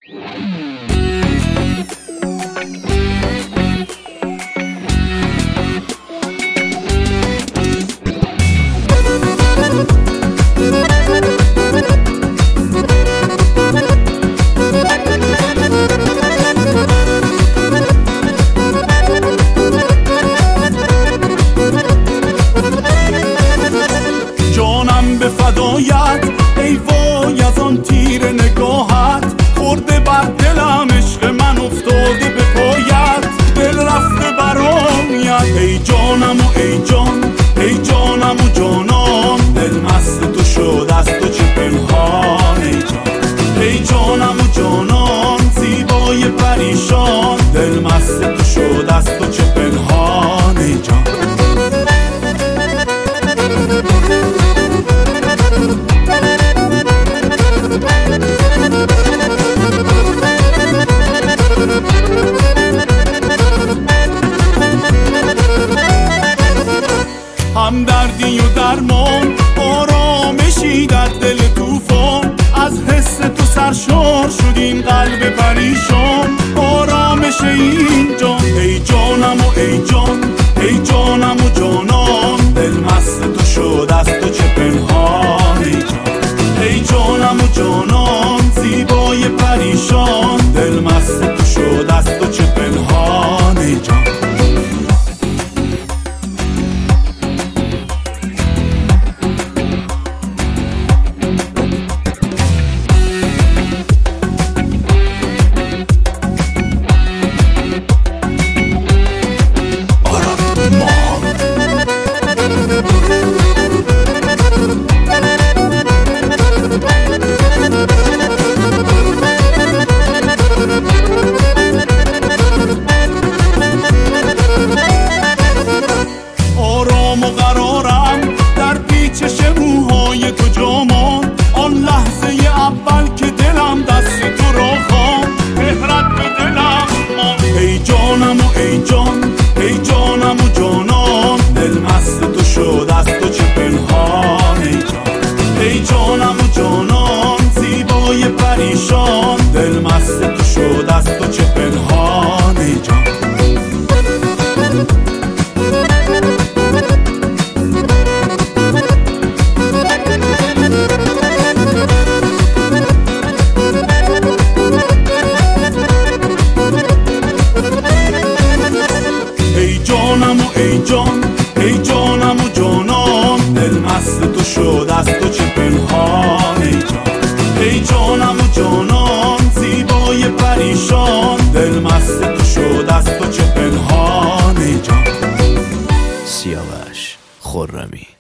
جانم به فدایت ای وای از آن تیر نگاهت، خورده بر دلم عشق من افتاده به پایت، دل رفته برایت ای جانم و ای جان، ای جانم و جانم، دل مست تو شد از تو چه پنهان ای جان، ای جانم و جانم، زیبای پریشان، دل مست تو شد از تو چه پنهان ای جان. همدردی و درمان، آرامشی در دل طوفان، از حس تو سرشار شد این قلب پریشان، آرامش این جان ای جانم و ای جان، ای جانم و جانم، دل مست تو شد از تو چه پنهان ای جان، ای جانم و جانم، زیبای پریشان، دل مست تو شد از تو چه پنهان ای جان. آرام و قرارم در پیچش موهای تو جامان، آن لحظه اول که دلم دست تو را خواند، مهرت به دلم ماند ای جانم و ای جان، ای جانم و جانم، دل مست تو شد از تو چه پنهان ای جان، ای جانم و جانم، زیبای پریشان، دل مست تو شد از تو چه پنهان ای جان. ای جانم و ای جان، ای جانم و جانم، دل مست تو شد از تو چه پنهان ای جان، ای جانم و جانم، زیبای پریشان، دل مست تو شد از تو چه پنهان ای جان. سیاوش خرمی.